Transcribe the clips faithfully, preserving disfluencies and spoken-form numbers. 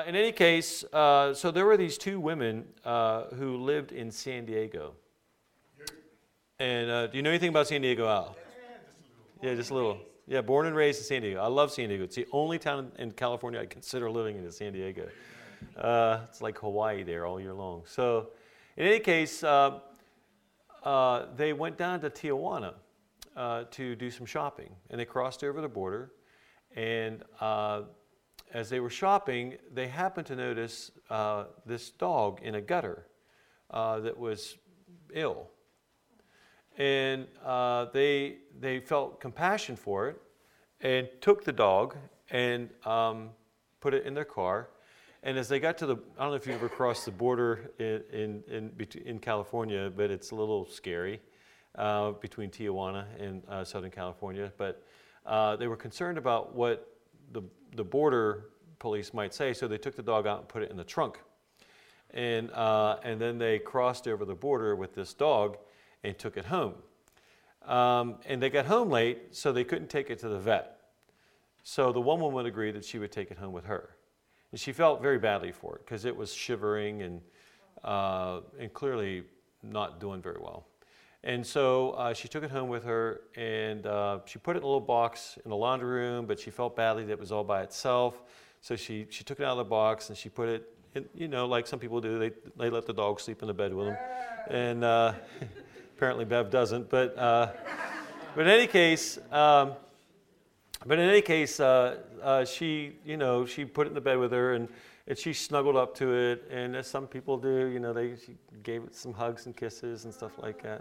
in any case, uh, so there were these two women uh, who lived in San Diego. And uh, do you know anything about San Diego, Al? Yeah, just a little. Yeah, born and raised in San Diego. I love San Diego. It's the only town in California I consider living in is San Diego. Uh, it's like Hawaii there all year long. So in any case, uh, uh, they went down to Tijuana uh, to do some shopping. And they crossed over the border. And uh, as they were shopping, they happened to notice uh, this dog in a gutter uh, that was ill. And uh, they they felt compassion for it and took the dog and um, put it in their car. And as they got to the, I don't know if you ever crossed the border in in in, in California, but it's a little scary uh, between Tijuana and uh, Southern California. But uh, they were concerned about what the the border police might say, so they took the dog out and put it in the trunk. And uh, and then they crossed over the border with this dog and took it home. Um, and they got home late, so they couldn't take it to the vet. So the one woman agreed that she would take it home with her. And she felt very badly for it because it was shivering and, uh, and clearly not doing very well. And so uh, she took it home with her, and uh, she put it in a little box in the laundry room, but she felt badly that it was all by itself. So she, she took it out of the box and she put it in, you know, like some people do, they, they let the dog sleep in the bed with them. And uh, apparently Bev doesn't, but uh, but in any case, um, but in any case, uh, uh, she you know she put it in the bed with her, and, and she snuggled up to it, and as some people do, you know, they she gave it some hugs and kisses and stuff like that.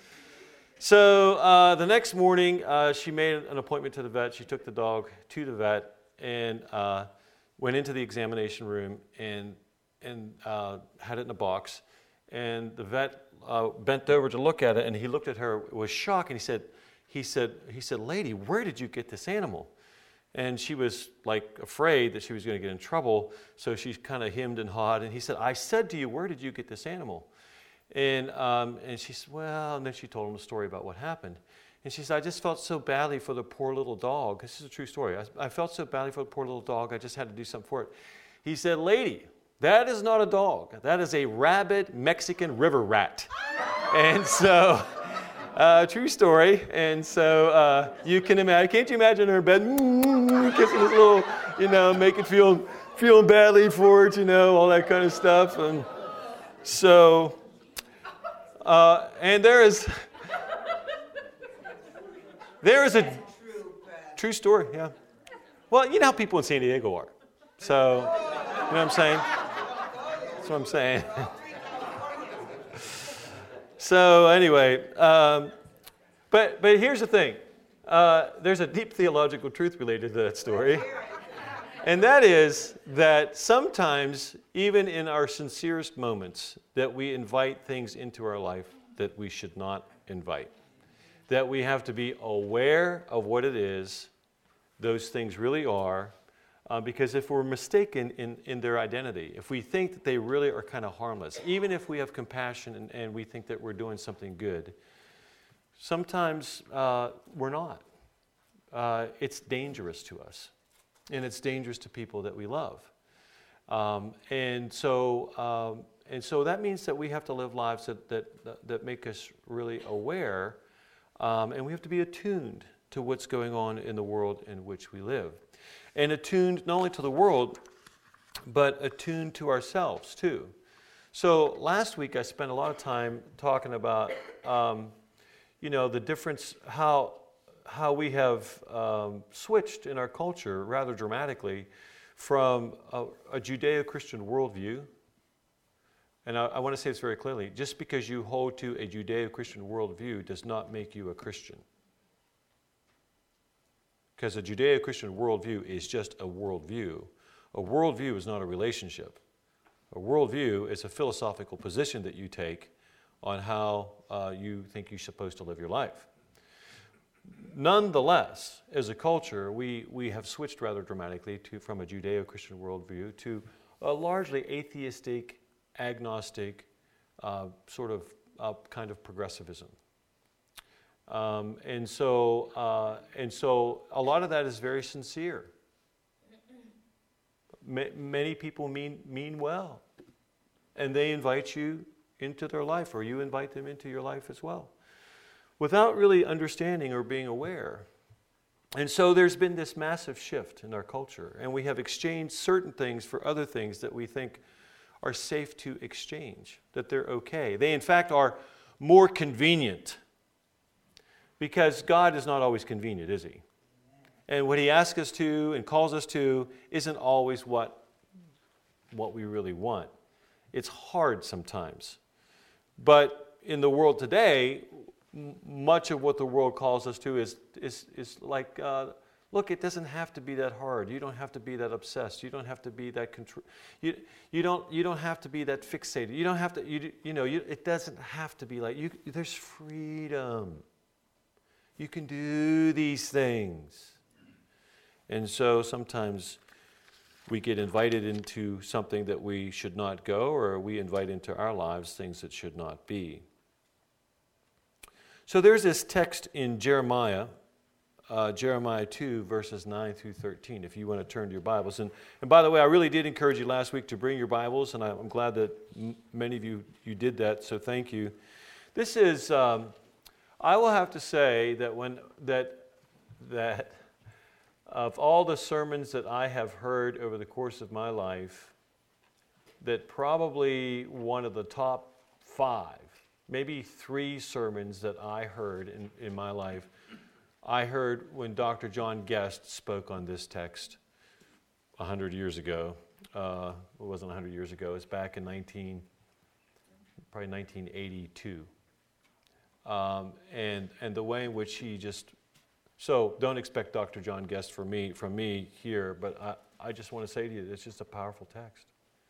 So uh, the next morning, uh, she made an appointment to the vet. She took the dog to the vet and uh, went into the examination room and and uh, had it in a box, and the vet Uh, bent over to look at it, and he looked at her with shock, and he said, he said, he said, "Lady, where did you get this animal?" And she was like afraid that she was going to get in trouble, so she kind of hemmed and hawed, and he said, "I said to you, where did you get this animal?" And um, and she said, "Well," and then she told him a story about what happened. And she said, "I just felt so badly for the poor little dog." This is a true story. I, I felt so badly for the poor little dog, I just had to do something for it. He said, "Lady, that is not a dog. That is a rabid Mexican river rat." And so, uh, true story. And so uh, you can imagine, can't you imagine her in bed, mm, kissing this little, you know, making feel, feeling badly for it, you know, all that kind of stuff. And so, uh, and there is, there is a true story, yeah. Well, you know how people in San Diego are. So, you know what I'm saying? That's what I'm saying. So anyway, um, but but here's the thing. Uh, there's a deep theological truth related to that story. And that is that sometimes, even in our sincerest moments, that we invite things into our life that we should not invite. That we have to be aware of what it is those things really are. Uh, because if we're mistaken in, in their identity, if we think that they really are kind of harmless, even if we have compassion and, and we think that we're doing something good, sometimes uh, we're not. Uh, it's dangerous to us, and it's dangerous to people that we love. Um, and so, um, and so that means that we have to live lives that that, that make us really aware, um, and we have to be attuned to what's going on in the world in which we live. And attuned not only to the world, but attuned to ourselves too. So last week I spent a lot of time talking about, um, you know, the difference, how how we have um, switched in our culture rather dramatically from a, a Judeo-Christian worldview. And I, I want to say this very clearly: just because you hold to a Judeo-Christian worldview does not make you a Christian. Because a Judeo-Christian worldview is just a worldview. A worldview is not a relationship. A worldview is a philosophical position that you take on how uh, you think you're supposed to live your life. Nonetheless, as a culture, we, we have switched rather dramatically to, from a Judeo-Christian worldview to a largely atheistic, agnostic, uh, sort of uh, kind of progressivism. Um, and so, uh, and so, a lot of that is very sincere. ma- many people mean mean well, and they invite you into their life, or you invite them into your life as well, without really understanding or being aware. And so there's been this massive shift in our culture, and we have exchanged certain things for other things that we think are safe to exchange, that they're okay. They, in fact, are more convenient, because God is not always convenient, is he? And what he asks us to and calls us to isn't always what, what we really want. It's hard sometimes. But in the world today, m- much of what the world calls us to is, is, is like, uh, look, it doesn't have to be that hard. You don't have to be that obsessed. You don't have to be that control. You, you don't you don't have to be that fixated. You don't have to. You you know. You, it doesn't have to be like you. There's freedom. You can do these things, and so sometimes we get invited into something that we should not go, or we invite into our lives things that should not be. So there's this text in Jeremiah. Uh, Jeremiah two, verses nine through thirteen, if you want to turn to your Bibles. And, and by the way, I really did encourage you last week to bring your Bibles, and I, I'm glad that m- many of you, you did that, so thank you. This is, um, I will have to say that when that that of all the sermons that I have heard over the course of my life, that probably one of the top five, maybe three sermons that I heard in, in my life, I heard when Doctor John Guest spoke on this text a hundred years ago. Uh, it wasn't a hundred years ago. It was back in nineteen, probably nineteen eighty-two. Um, and and the way in which he just, so don't expect Doctor John Guest for me from me here, but I, I just want to say to you, it's just a powerful text.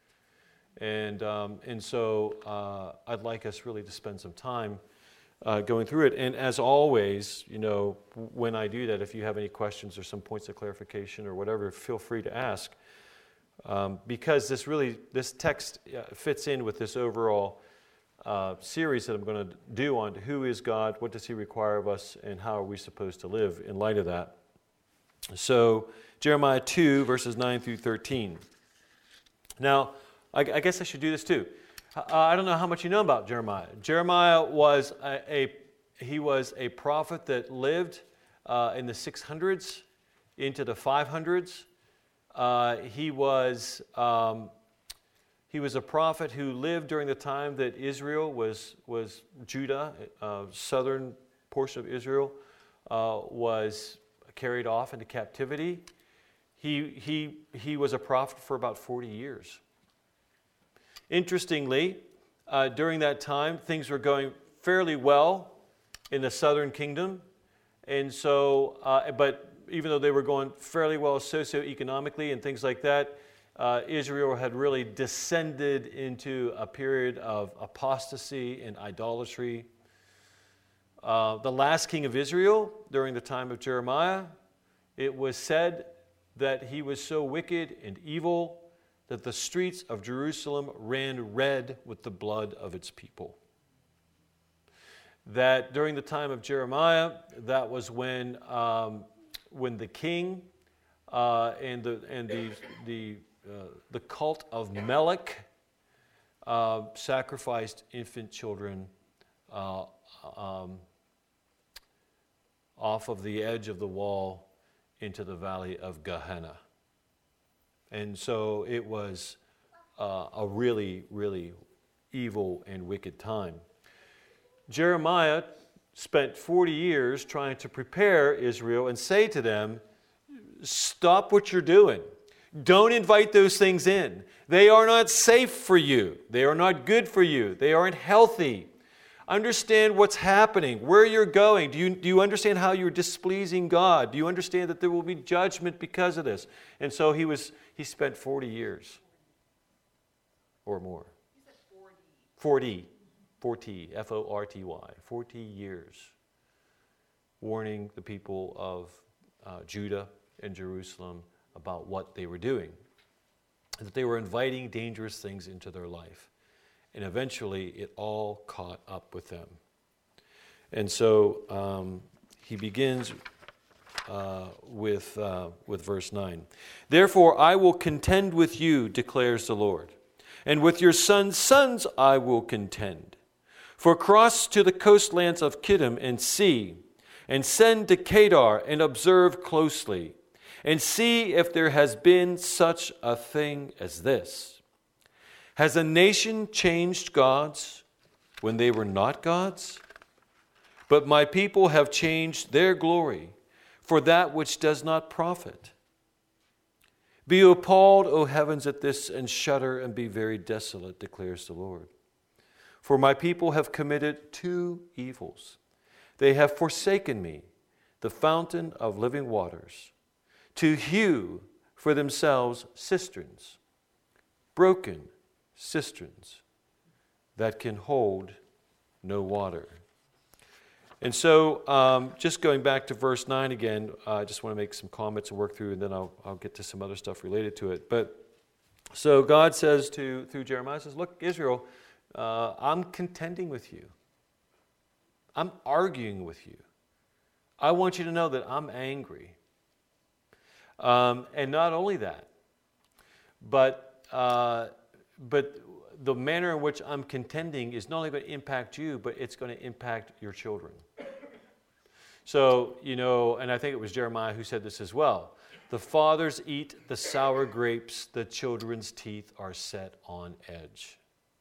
And um, and so uh, I'd like us really to spend some time Uh, going through it. And as always, you know, when I do that, if you have any questions or some points of clarification or whatever, feel free to ask. Um, because this really, this text uh, fits in with this overall uh, series that I'm going to do on who is God, what does he require of us, and how are we supposed to live in light of that. So, Jeremiah two, verses nine through thirteen. Now, I, I guess I should do this too. Uh, I don't know how much you know about Jeremiah. Jeremiah was a, a he was a prophet that lived uh, in the six hundreds into the five hundreds. Uh, he was um, he was a prophet who lived during the time that Israel was was Judah, uh, southern portion of Israel, uh, was carried off into captivity. He he he was a prophet for about forty years. Interestingly, uh, during that time, things were going fairly well in the southern kingdom. And so, uh, but even though they were going fairly well socioeconomically and things like that, uh, Israel had really descended into a period of apostasy and idolatry. Uh, the last king of Israel, during the time of Jeremiah, it was said that he was so wicked and evil that the streets of Jerusalem ran red with the blood of its people. That during the time of Jeremiah, that was when um, when the king uh, and the and the the uh, the cult of Melech uh, sacrificed infant children uh, um, off of the edge of the wall into the valley of Gehenna. And so it was uh, a really, really evil and wicked time. Jeremiah spent forty years trying to prepare Israel and say to them, stop what you're doing. Don't invite those things in. They are not safe for you. They are not good for you. They aren't healthy. Understand what's happening, where you're going. Do you, do you understand how you're displeasing God? Do you understand that there will be judgment because of this? And so he was he spent forty years or more. You said forty. forty. forty, F O R T Y, forty years, warning the people of uh, Judah and Jerusalem about what they were doing, that they were inviting dangerous things into their life. And eventually, it all caught up with them. And so um, he begins uh, with, uh, with verse nine. Therefore I will contend with you, declares the Lord, and with your sons' sons I will contend. For cross to the coastlands of Kittim and see, and send to Kedar and observe closely, and see if there has been such a thing as this. Has a nation changed gods when they were not gods? But my people have changed their glory for that which does not profit. Be appalled, O heavens, at this, and shudder and be very desolate, declares the Lord. For my people have committed two evils. They have forsaken me, the fountain of living waters, to hew for themselves cisterns, broken cisterns that can hold no water. And so, um, just going back to verse nine again, uh, I just want to make some comments and work through, and then I'll, I'll get to some other stuff related to it. But so God says to through Jeremiah, says, "Look, Israel, uh, I'm contending with you. I'm arguing with you. I want you to know that I'm angry. Um, and not only that, but uh, but the manner in which I'm contending is not only going to impact you, but it's going to impact your children." So, you know, and I think it was Jeremiah who said this as well. The fathers eat the sour grapes, the children's teeth are set on edge.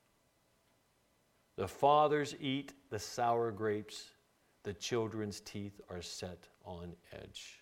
The fathers eat the sour grapes, the children's teeth are set on edge.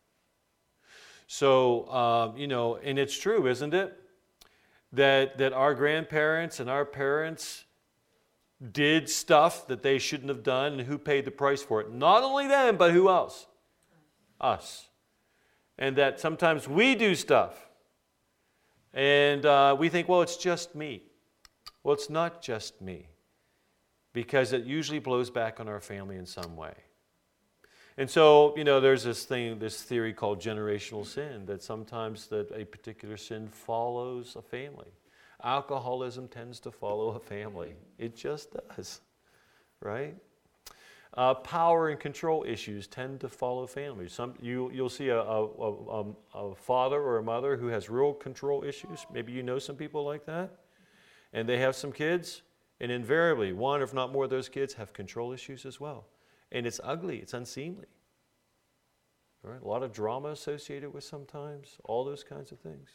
So, um, you know, and it's true, isn't it? That, that our grandparents and our parents did stuff that they shouldn't have done, and who paid the price for it? Not only them, but who else? Us. And that sometimes we do stuff, and uh, we think, well, it's just me. Well, it's not just me, because it usually blows back on our family in some way. And so, you know, there's this thing, this theory called generational sin, that sometimes that a particular sin follows a family. Alcoholism tends to follow a family. It just does, right? Uh, power and control issues tend to follow families. Some, you, you'll see a, a, a, a father or a mother who has real control issues. Maybe you know some people like that. And they have some kids, and invariably, one if not more of those kids have control issues as well. And it's ugly, it's unseemly. Right? A lot of drama associated with sometimes, all those kinds of things.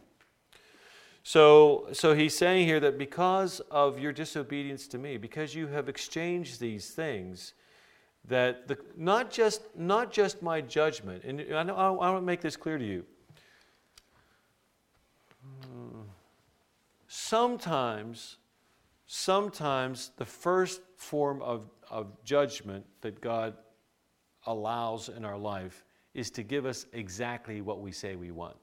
So, so he's saying here that because of your disobedience to me, because you have exchanged these things, that the, not just not just my judgment, and I, know, I want to make this clear to you. Sometimes, sometimes the first form of, of judgment that God allows in our life is to give us exactly what we say we want.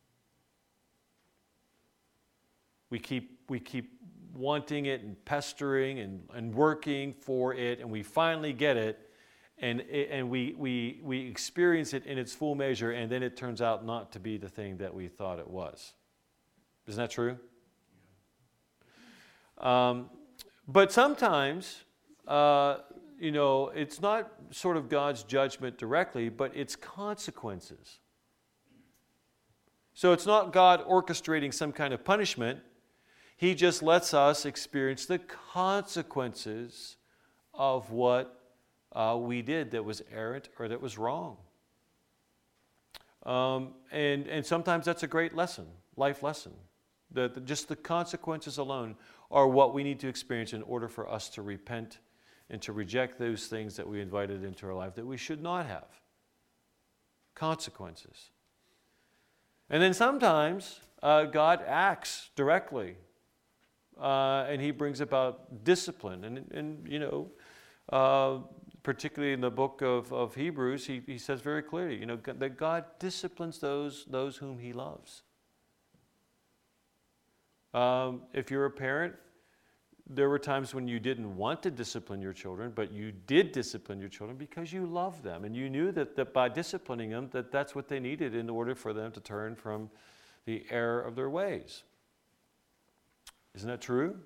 We keep, we keep wanting it and pestering and, and working for it, and we finally get it, and, and we, we, we experience it in its full measure, and then it turns out not to be the thing that we thought it was. Isn't that true? Um, but sometimes, uh, you know, it's not sort of God's judgment directly, but it's consequences. So it's not God orchestrating some kind of punishment. He just lets us experience the consequences of what uh, we did that was errant or that was wrong. Um, and, and sometimes that's a great lesson, life lesson. That just the consequences alone are what we need to experience in order for us to repent and to reject those things that we invited into our life that we should not have. Consequences. And then sometimes uh, God acts directly, uh, and he brings about discipline. And, and you know, uh, particularly in the book of, of Hebrews, he, he says very clearly, you know, that God disciplines those, those whom he loves. Um, if you're a parent, there were times when you didn't want to discipline your children, but you did discipline your children because you loved them. And you knew that, that by disciplining them, that that's what they needed in order for them to turn from the error of their ways. Isn't that true?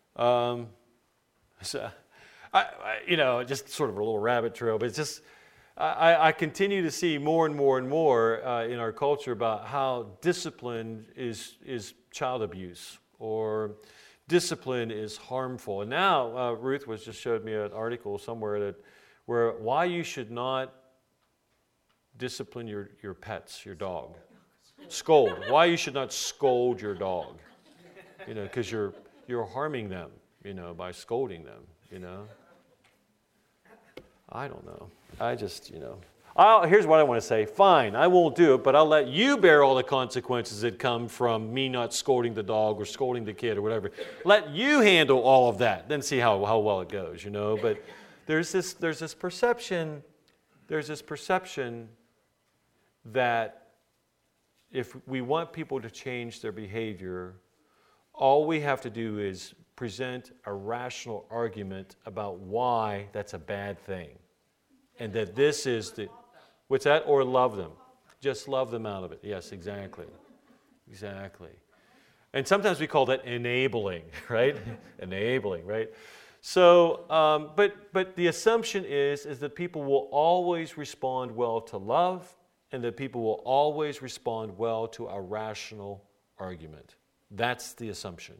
Um, so, I, I, you know, just sort of a little rabbit trail, but it's just, I, I continue to see more and more and more uh, in our culture about how discipline is, is child abuse, or discipline is harmful. And now, uh, Ruth was just showed me an article somewhere that where why you should not discipline your, your pets, your dog. Scold. Why you should not scold your dog. You know, because you're you're harming them, you know, by scolding them, you know. I don't know. I just, you know. I'll, here's what I want to say. Fine, I won't do it, but I'll let you bear all the consequences that come from me not scolding the dog or scolding the kid or whatever. Let you handle all of that, then see how, how well it goes, you know. But there's this there's this perception, there's this perception that if we want people to change their behavior, all we have to do is present a rational argument about why that's a bad thing. And that this is the, what's that? Or love them. Just love them out of it. Yes, exactly. Exactly. And sometimes we call that enabling, right? Enabling, right? So, um, but but the assumption is, is that people will always respond well to love, and that people will always respond well to a rational argument. That's the assumption.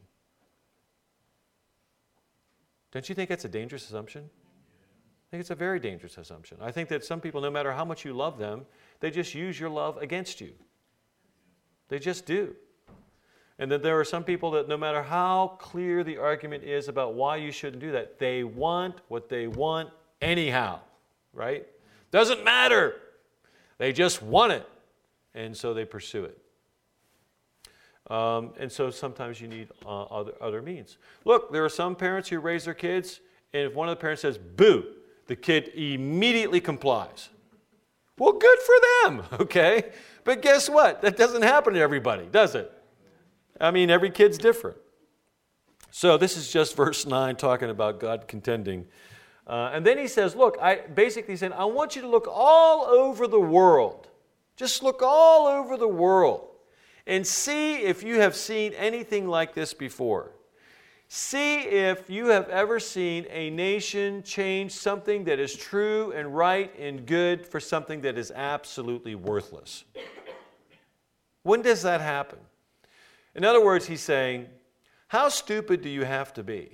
Don't you think that's a dangerous assumption? I think it's a very dangerous assumption. I think that some people, no matter how much you love them, they just use your love against you. They just do. And that there are some people that no matter how clear the argument is about why you shouldn't do that, they want what they want anyhow, right? Doesn't matter. They just want it. And so they pursue it. Um, and so sometimes you need uh, other, other means. Look, there are some parents who raise their kids, and if one of the parents says, boo, the kid immediately complies. Well, good for them, okay? But guess what? That doesn't happen to everybody, does it? I mean, every kid's different. So this is just verse nine talking about God contending. Uh, and then he says, look, I basically saying, I want you to look all over the world. Just look all over the world and see if you have seen anything like this before. See if you have ever seen a nation change something that is true and right and good for something that is absolutely worthless. When does that happen? In other words, he's saying, how stupid do you have to be?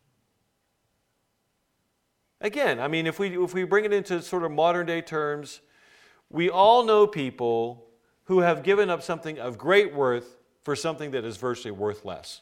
Again, I mean, if we if we bring it into sort of modern day terms, we all know people who have given up something of great worth for something that is virtually worth less.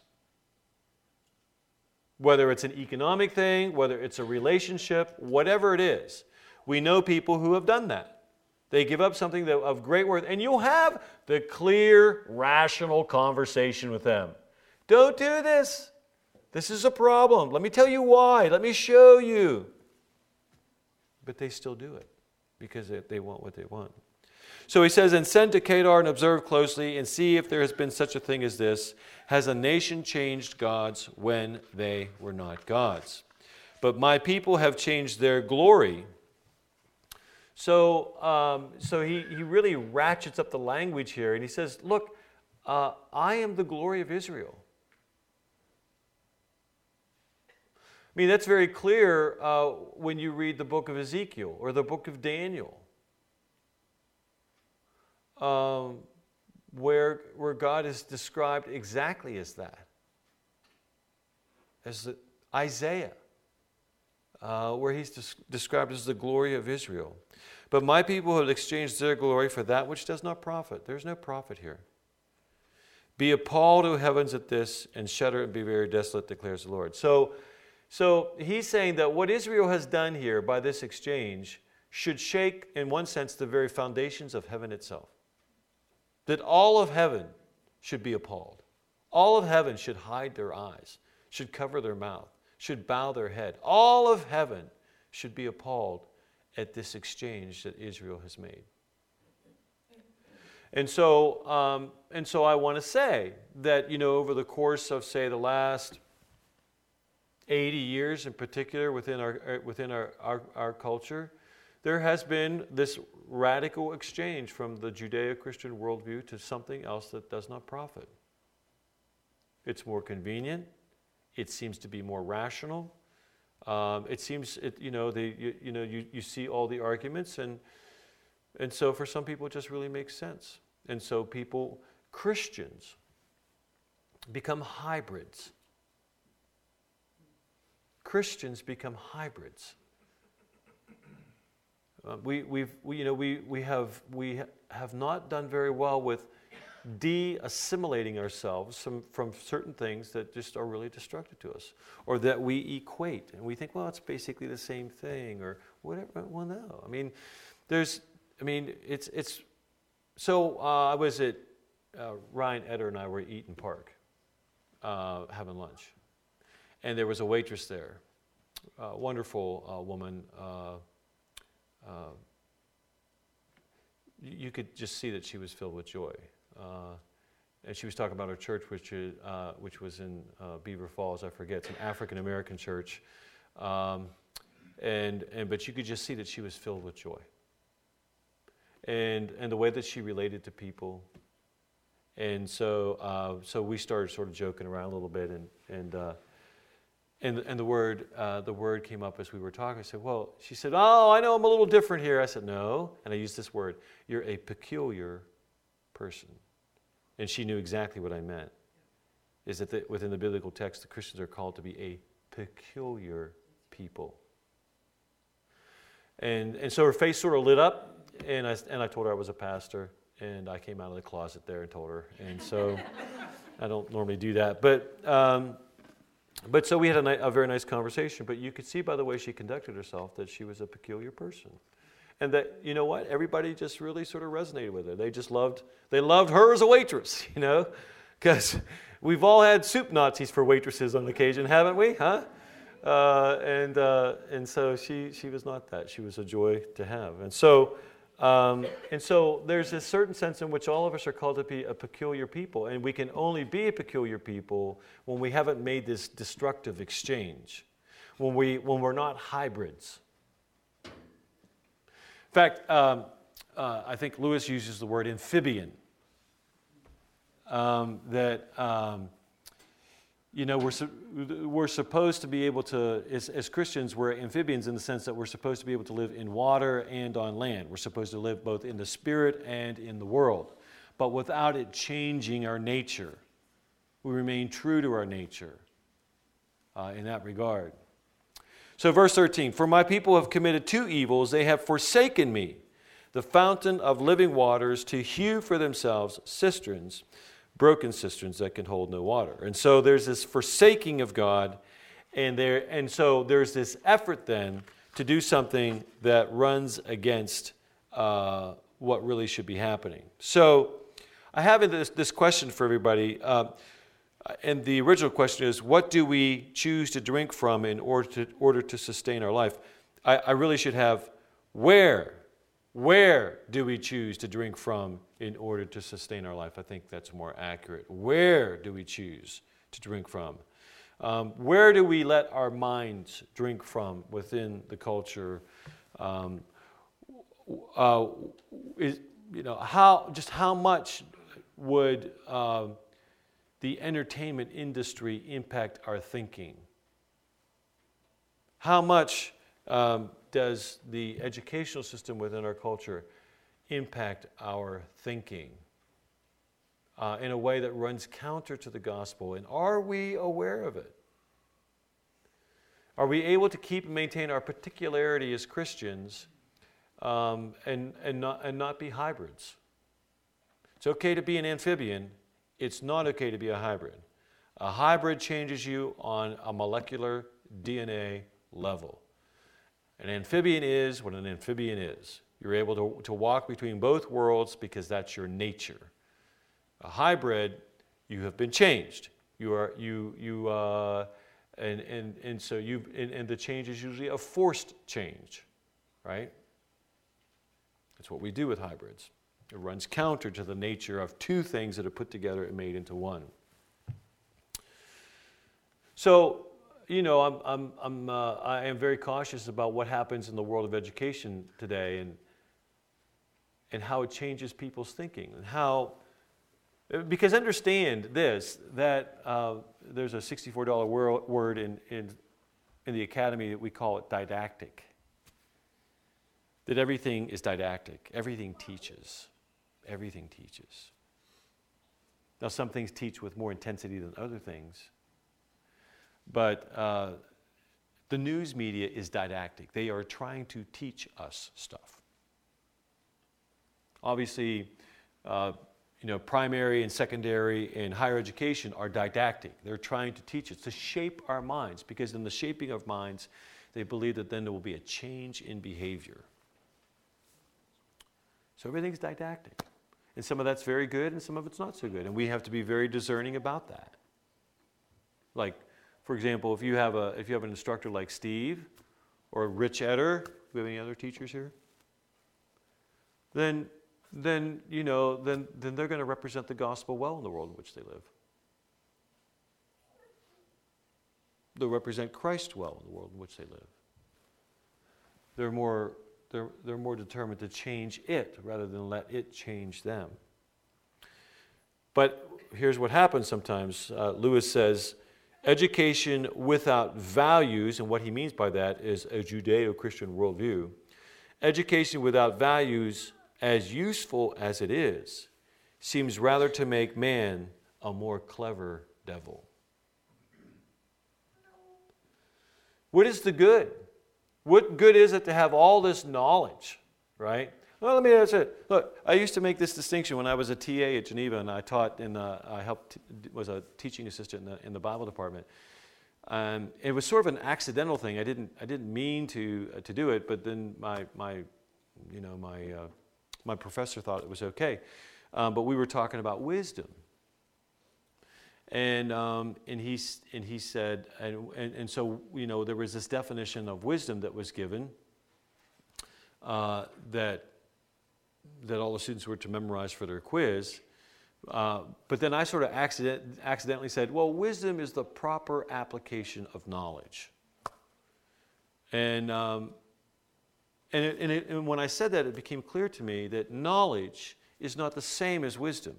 Whether it's an economic thing, whether it's a relationship, whatever it is, we know people who have done that. They give up something that, of great worth, and you'll have the clear, rational conversation with them. Don't do this. This is a problem. Let me tell you why. Let me show you. But they still do it because they, they want what they want. So he says, and send to Kedar and observe closely and see if there has been such a thing as this. Has a nation changed gods when they were not gods? But my people have changed their glory. So um, so he, he really ratchets up the language here, and he says, look, uh, I am the glory of Israel. I mean, that's very clear uh, when you read the book of Ezekiel or the book of Daniel. Um, where, where God is described exactly as that. As the, Isaiah, uh, where he's des- described as the glory of Israel. But my people have exchanged their glory for that which does not profit. There's no profit here. Be appalled, O heavens, at this, and shudder and be very desolate, declares the Lord. So, so he's saying that what Israel has done here by this exchange should shake, in one sense, the very foundations of heaven itself. That all of heaven should be appalled. All of heaven should hide their eyes, should cover their mouth, should bow their head. All of heaven should be appalled at this exchange that Israel has made. And so, um, and so I want to say that, you know, over the course of, say, the last eighty years in particular within our, within our, our, our culture, there has been this radical exchange from the Judeo-Christian worldview to something else that does not profit. It's more convenient. It seems to be more rational. Um, it seems, it, you know, the, you, you know, you, you see all the arguments, and and so for some people it just really makes sense. And so people, Christians, become hybrids. Christians become hybrids. Uh, we, we've, we, you know, we, we have, we have not done very well with de-assimilating ourselves from, from certain things that just are really destructive to us, or that we equate, and we think, well, it's basically the same thing, or whatever. Well, no. I mean, there's, I mean, it's, it's, so uh, I was at, uh, Ryan Eder and I were at Eaton Park uh, having lunch, and there was a waitress there, a wonderful uh, woman. Uh, uh, you could just see that she was filled with joy. Uh, and she was talking about her church, which is, uh, which was in uh, Beaver Falls. I forget. It's an African American church, um, and and but you could just see that she was filled with joy. And and the way that she related to people, and so uh, so we started sort of joking around a little bit, and and uh, and and the word uh, the word came up as we were talking. I said, well, she said, oh, I know I'm a little different here. I said, no, and I used this word. You're a peculiar person. And she knew exactly what I meant, is that the, within the biblical text, the Christians are called to be a peculiar people. And and so her face sort of lit up, and I, and I told her I was a pastor, and I came out of the closet there and told her. And so I don't normally do that. But um, but so we had a, ni- a very nice conversation, but you could see by the way she conducted herself that she was a peculiar person. And that, you know what, everybody just really sort of resonated with her. They just loved, they loved her as a waitress, you know, because we've all had soup Nazis for waitresses on occasion, haven't we, huh? Uh, and uh, and so she she was not that. She was a joy to have. And so um, and so there's a certain sense in which all of us are called to be a peculiar people, and we can only be a peculiar people when we haven't made this destructive exchange, when we when we're not hybrids. In fact, um, uh, I think Lewis uses the word amphibian. Um, that um, you know we're su- we're supposed to be able to, as, as Christians, we're amphibians in the sense that we're supposed to be able to live in water and on land. We're supposed to live both in the spirit and in the world, but without it changing our nature. We remain true to our nature uh, in that regard. So verse thirteen, for my people have committed two evils. They have forsaken me, the fountain of living waters, to hew for themselves cisterns, broken cisterns that can hold no water. And so there's this forsaking of God, and there, and so there's this effort then to do something that runs against uh, what really should be happening. So I have this, this question for everybody. Uh, And the original question is, what do we choose to drink from in order to, order to sustain our life? I, I really should have, where, where do we choose to drink from in order to sustain our life? I think that's more accurate. Where do we choose to drink from? Um, where do we let our minds drink from within the culture? Um, uh, is, you know, how just how much would uh, the entertainment industry impact our thinking? How much um, does the educational system within our culture impact our thinking uh, in a way that runs counter to the gospel? And are we aware of it? Are we able to keep and maintain our particularity as Christians um, and, and, not, and not be hybrids? It's okay to be an amphibian. It's not okay to be a hybrid. A hybrid changes you on a molecular D N A level. An amphibian is what an amphibian is. You're able to, to walk between both worlds because that's your nature. A hybrid, you have been changed. You are you you uh, and and and so you and, and the change is usually a forced change, right? That's what we do with hybrids. It runs counter to the nature of two things that are put together and made into one. So, you know, I'm, I'm, I'm, uh, I am very cautious about what happens in the world of education today, and and how it changes people's thinking, and how, because understand this, that uh, there's a sixty-four dollar word in, in in the academy, we call it didactic. That everything is didactic. Everything teaches. Everything teaches. Now, some things teach with more intensity than other things. But uh, the news media is didactic. They are trying to teach us stuff. Obviously, uh, you know, primary and secondary and higher education are didactic. They're trying to teach us, to shape our minds, because in the shaping of minds, they believe that then there will be a change in behavior. So everything's didactic. And some of that's very good and some of it's not so good. And we have to be very discerning about that. Like, for example, if you have a if you have an instructor like Steve or Rich Eder, do we have any other teachers here? Then then you know, then then they're going to represent the gospel well in the world in which they live. They'll represent Christ well in the world in which they live. They're more they're they're more determined to change it rather than let it change them. But here's what happens sometimes. Uh, Lewis says, education without values, and what he means by that is a Judeo-Christian worldview. Education without values, as useful as it is, seems rather to make man a more clever devil. What is the good? What good is it to have all this knowledge, right? Well, let me that's it. Look, I used to make this distinction when I was a T A at Geneva, and I taught in the, I helped was a teaching assistant in the in the Bible department. Um, it was sort of an accidental thing. I didn't I didn't mean to uh, to do it, but then my my you know my uh, my professor thought it was okay. Um, but we were talking about wisdom, and um, and he and he said, and, and and so you know there was this definition of wisdom that was given uh, that. that all the students were to memorize for their quiz. Uh, but then I sort of accident, accidentally said, well, wisdom is the proper application of knowledge. And, um, and, it, and, it, and when I said that, it became clear to me that knowledge is not the same as wisdom.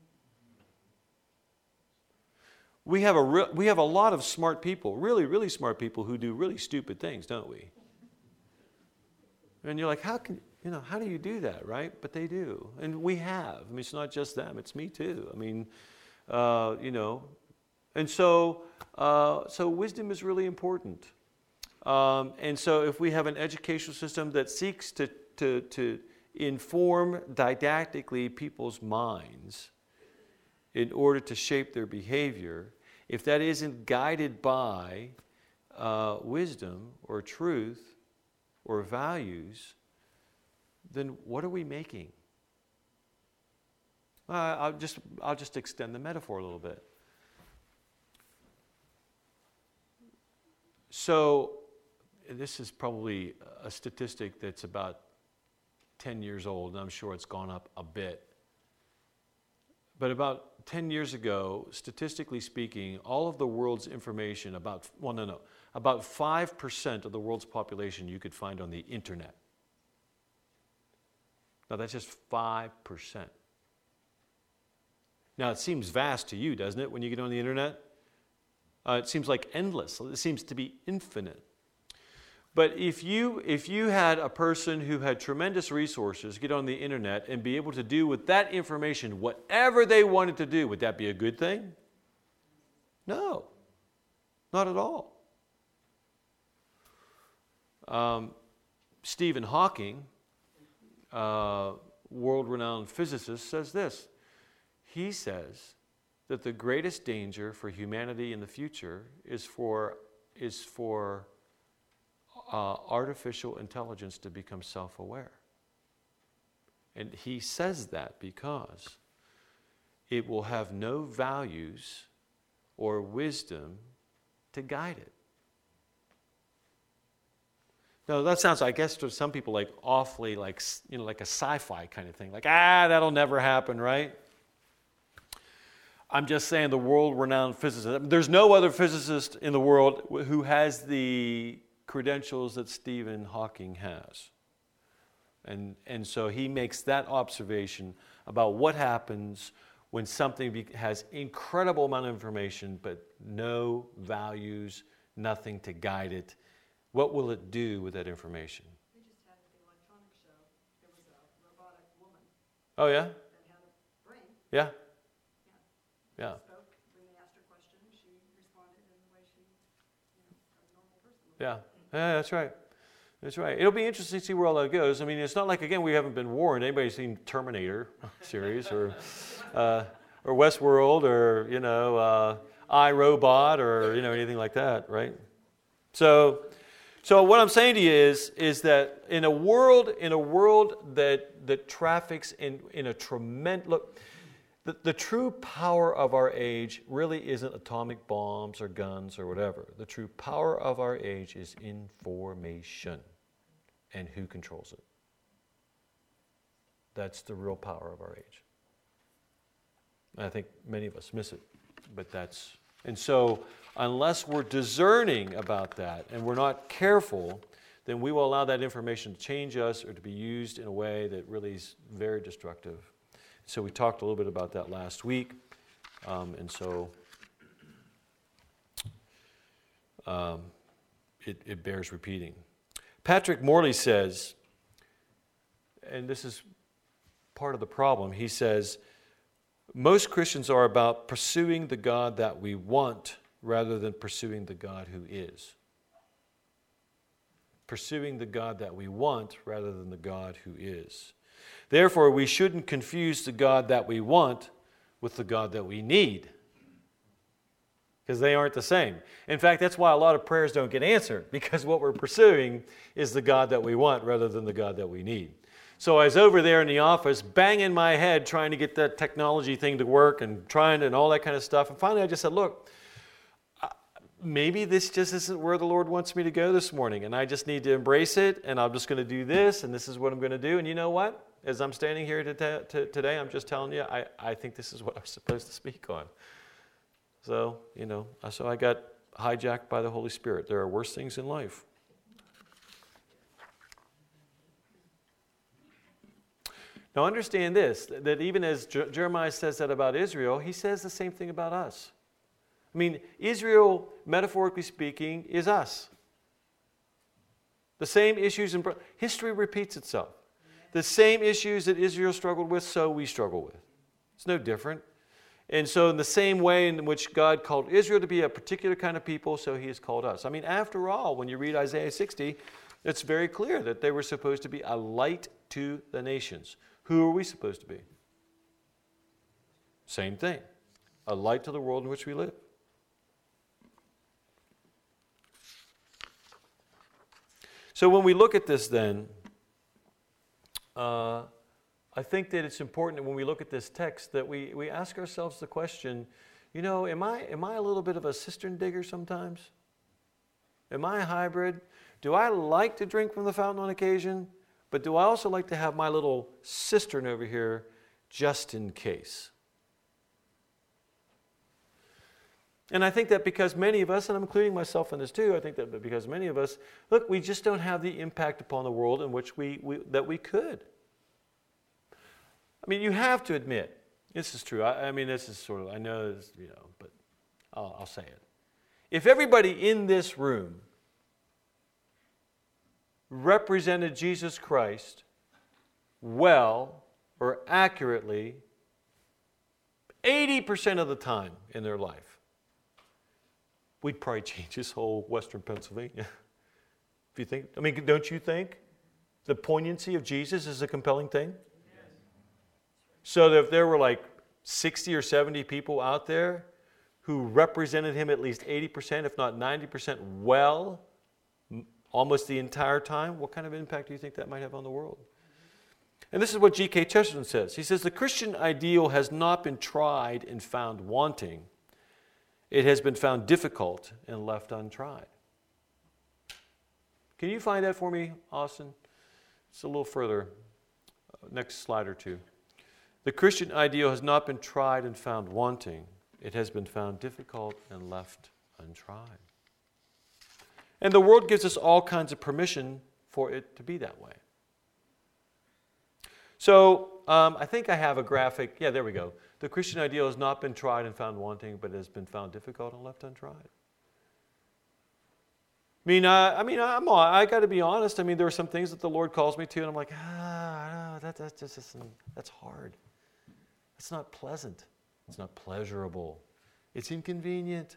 We have a, re- we have a lot of smart people, really, really smart people who do really stupid things, don't we? And you're like, how can... You know, how do you do that, right? But they do. And we have. I mean, it's not just them. It's me too. I mean, uh, you know. And so, uh, so wisdom is really important. Um, and so if we have an educational system that seeks to, to, to inform didactically people's minds in order to shape their behavior, if that isn't guided by uh, wisdom or truth or values, then what are we making? Uh, I'll just I'll just extend the metaphor a little bit. So this is probably a statistic that's about ten years old, and I'm sure it's gone up a bit. But about ten years ago, statistically speaking, all of the world's information about, well, no, no, about five percent of the world's population you could find on the internet. Now, that's just five percent. Now, it seems vast to you, doesn't it, when you get on the internet? Uh, it seems like endless. It seems to be infinite. But if you, if you had a person who had tremendous resources get on the internet and be able to do with that information whatever they wanted to do, would that be a good thing? No, not at all. Um, Stephen Hawking, Uh, world-renowned physicist, says this. He says that the greatest danger for humanity in the future is for is for uh, artificial intelligence to become self-aware. And he says that because it will have no values or wisdom to guide it. Now, that sounds, I guess, to some people like awfully like, you know, like a sci-fi kind of thing. Like, ah, that'll never happen, right? I'm just saying the world-renowned physicist. There's no other physicist in the world who has the credentials that Stephen Hawking has. And, and so he makes that observation about what happens when something be, has incredible amount of information but no values, nothing to guide it. What will it do with that information? We just had at the electronics show, there was a robotic woman Oh, yeah? that had a brain. Yeah? Yeah. Yeah. She spoke, when they asked her questions, she responded in the way she, you know, a normal person would. Yeah. Yeah, that's right. That's right. It'll be interesting to see where all that goes. I mean, it's not like, again, we haven't been warned. Anybody seen Terminator series or uh, or Westworld or, you know, uh, iRobot or, you know, anything like that, right? So, so what I'm saying to you is, is that in a world, in a world that that traffics in, in a tremendous, look, the, the true power of our age really isn't atomic bombs or guns or whatever. The true power of our age is information and who controls it. That's the real power of our age. And I think many of us miss it, but that's, and so unless we're discerning about that and we're not careful, then we will allow that information to change us or to be used in a way that really is very destructive. So we talked a little bit about that last week, um, and so um, it, it bears repeating. Patrick Morley says, and this is part of the problem, he says, most Christians are about pursuing the God that we want rather than pursuing the God who is. Pursuing the God that we want rather than the God who is. Therefore, we shouldn't confuse the God that we want with the God that we need, because they aren't the same. In fact, that's why a lot of prayers don't get answered, because what we're pursuing is the God that we want rather than the God that we need. So I was over there in the office banging my head trying to get that technology thing to work and trying to, and all that kind of stuff. And finally I just said, look, maybe this just isn't where the Lord wants me to go this morning, and I just need to embrace it, and I'm just going to do this, and this is what I'm going to do. And you know what? As I'm standing here to t- to today, I'm just telling you, I, I think this is what I'm supposed to speak on. So, you know, so I got hijacked by the Holy Spirit. There are worse things in life. Now understand this, that even as Jer- Jeremiah says that about Israel, he says the same thing about us. I mean, Israel, metaphorically speaking, is us. The same issues, in history repeats itself. The same issues that Israel struggled with, so we struggle with. It's no different. And so in the same way in which God called Israel to be a particular kind of people, so he has called us. I mean, after all, when you read Isaiah sixty, it's very clear that they were supposed to be a light to the nations. Who are we supposed to be? Same thing. A light to the world in which we live. So when we look at this then, uh, I think that it's important that when we look at this text that we, we ask ourselves the question, you know, am I, am I a little bit of a cistern digger sometimes? Am I a hybrid? Do I like to drink from the fountain on occasion? But do I also like to have my little cistern over here just in case? And I think that because many of us, and I'm including myself in this too, I think that because many of us, look, we just don't have the impact upon the world in which we, we that we could. I mean, you have to admit, this is true. I, I mean, this is sort of, I know, this, you know, but I'll, I'll say it. If everybody in this room represented Jesus Christ well or accurately eighty percent of the time in their life, we'd probably change this whole Western Pennsylvania. If you think, I mean, don't you think the poignancy of Jesus is a compelling thing? Yes. So that if there were like sixty or seventy people out there who represented him at least eighty percent, if not ninety percent well, almost the entire time, what kind of impact do you think that might have on the world? And this is what G K Chesterton says. He says, the Christian ideal has not been tried and found wanting. It has been found difficult and left untried. Can you find that for me, Austin? It's a little further. Next slide or two. The Christian ideal has not been tried and found wanting. It has been found difficult and left untried. And the world gives us all kinds of permission for it to be that way. So um, I think I have a graphic. Yeah, there we go. The Christian ideal has not been tried and found wanting, but it has been found difficult and left untried. mean, I, I mean, I'm, I got to be honest. I mean, there are some things that the Lord calls me to, and I'm like, ah, that, that just isn't, that's hard. It's not pleasant. It's not pleasurable. It's inconvenient.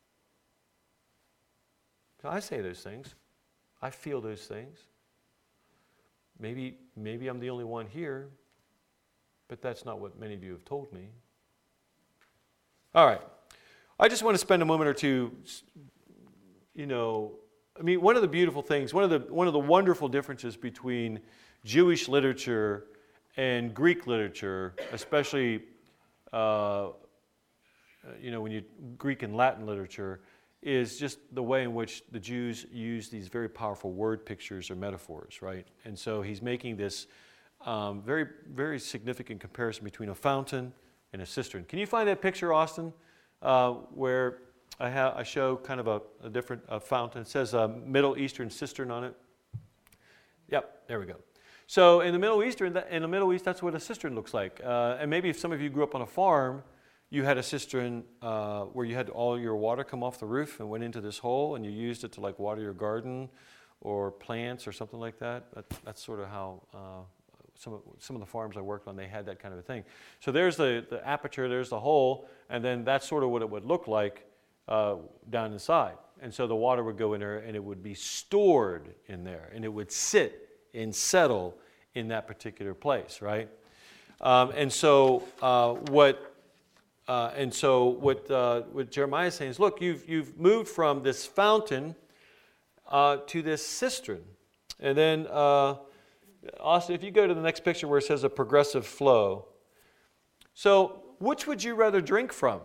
So I say those things. I feel those things. Maybe, maybe I'm the only one here, but that's not what many of you have told me. All right. I just want to spend a moment or two, you know, I mean, one of the beautiful things, one of the one of the wonderful differences between Jewish literature and Greek literature, especially, uh, you know, when you Greek and Latin literature, is just the way in which the Jews use these very powerful word pictures or metaphors, right? And so he's making this um, very, very significant comparison between a fountain and a cistern. Can you find that picture, Austin, uh, where I, ha- I show kind of a, a different uh, fountain? It says a Middle Eastern cistern on it. Yep, there we go. So in the Middle Eastern, in the Middle East, that's what a cistern looks like. Uh, and maybe if some of you grew up on a farm, you had a cistern uh, where you had all your water come off the roof and went into this hole, and you used it to like water your garden or plants or something like that. that that's sort of how uh, some of, some of the farms I worked on, they had that kind of a thing. So there's the, the aperture, there's the hole, and then that's sort of what it would look like uh, down inside. And so the water would go in there, and it would be stored in there, and it would sit and settle in that particular place, right? Um, and so uh, what uh, and so what uh, what Jeremiah is saying is, look, you've you've moved from this fountain uh, to this cistern, and then uh, Austin, if you go to the next picture where it says a progressive flow. So which would you rather drink from?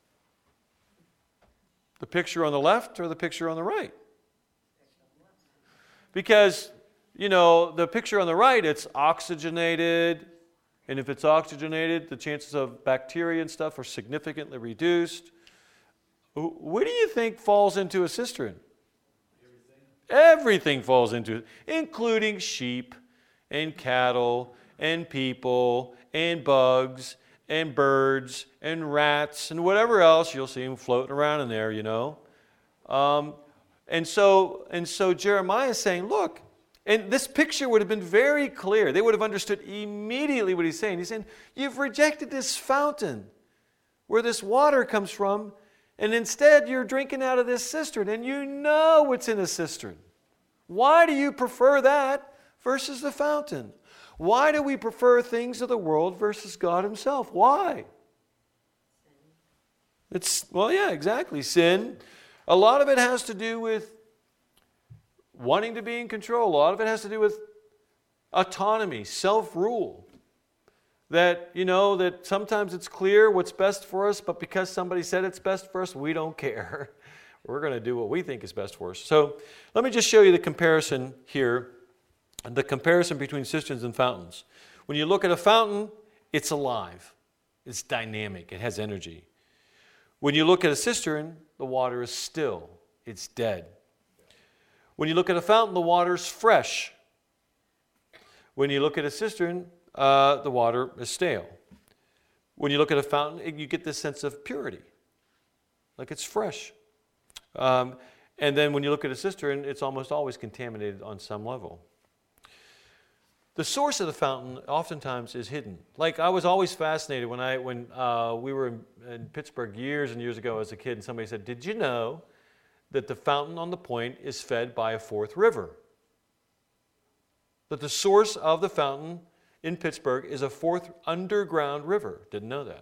The picture on the left or the picture on the right? Because, you know, the picture on the right, it's oxygenated. And if it's oxygenated, the chances of bacteria and stuff are significantly reduced. What do you think falls into a cistern? Everything. Everything falls into it, including sheep and cattle and people and bugs and birds and rats and whatever else. You'll see them floating around in there, you know. Um, and so and so Jeremiah is saying, look, and this picture would have been very clear. They would have understood immediately what he's saying. He's saying, you've rejected this fountain where this water comes from, and instead you're drinking out of this cistern, and you know what's in a cistern. Why do you prefer that versus the fountain? Why do we prefer things of the world versus God himself? Why? It's, well, yeah, exactly. Sin. A lot of it has to do with wanting to be in control. A lot of it has to do with autonomy, self-rule. That, you know, that sometimes it's clear what's best for us, but because somebody said it's best for us, we don't care. We're going to do what we think is best for us. So let me just show you the comparison here, the comparison between cisterns and fountains. When you look at a fountain, it's alive. It's dynamic. It has energy. When you look at a cistern, the water is still. It's dead. When you look at a fountain, the water is fresh. When you look at a cistern, uh, the water is stale. When you look at a fountain, you get this sense of purity, like it's fresh. Um, and then when you look at a cistern, it's almost always contaminated on some level. The source of the fountain oftentimes is hidden. Like I was always fascinated when I when uh, we were in, in Pittsburgh years and years ago as a kid, and somebody said, "Did you know that the fountain on the point is fed by a fourth river? That the source of the fountain in Pittsburgh is a fourth underground river." Didn't know that.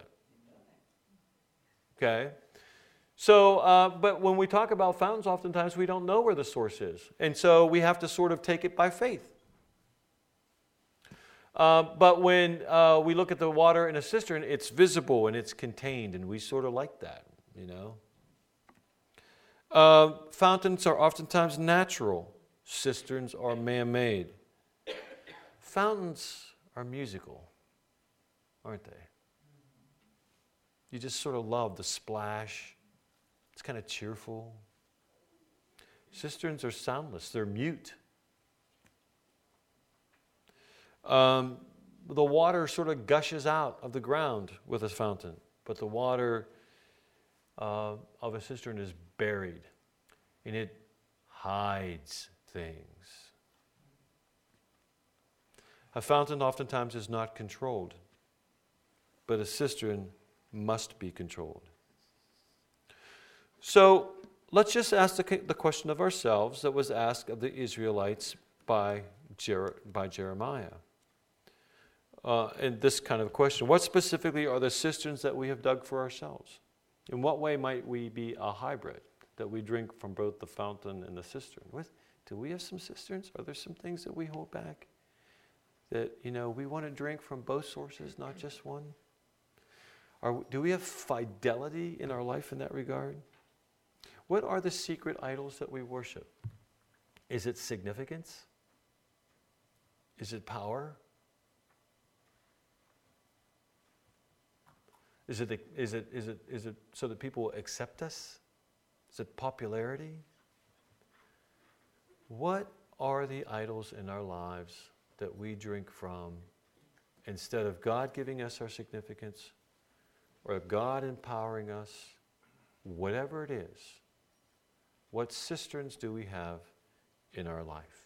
Okay. So, uh, but when we talk about fountains, oftentimes we don't know where the source is. And so we have to sort of take it by faith. Uh, but when uh, we look at the water in a cistern, it's visible and it's contained, and we sort of like that, you know. Uh, fountains are oftentimes natural. Cisterns are man-made. Fountains are musical, aren't they? You just sort of love the splash. It's kind of cheerful. Cisterns are soundless. They're mute. Um, the water sort of gushes out of the ground with a fountain, but the water uh, of a cistern is buried, and it hides things. A fountain oftentimes is not controlled, but a cistern must be controlled. So let's just ask the, the question of ourselves that was asked of the Israelites by, Jer- by Jeremiah. Uh, and this kind of question: what specifically are the cisterns that we have dug for ourselves? In what way might we be a hybrid, that we drink from both the fountain and the cistern? What, do we have some cisterns? Are there some things that we hold back? That, you know, we want to drink from both sources, not just one? Are, do we have fidelity in our life in that regard? What are the secret idols that we worship? Is it significance? Is it power? Is it, is it, is it, is it so that people will accept us? Is it popularity? What are the idols in our lives that we drink from instead of God giving us our significance or God empowering us? Whatever it is, what cisterns do we have in our life?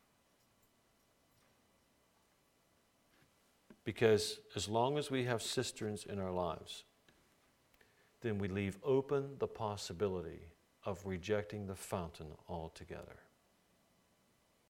Because as long as we have cisterns in our lives, then we leave open the possibility of rejecting the fountain altogether.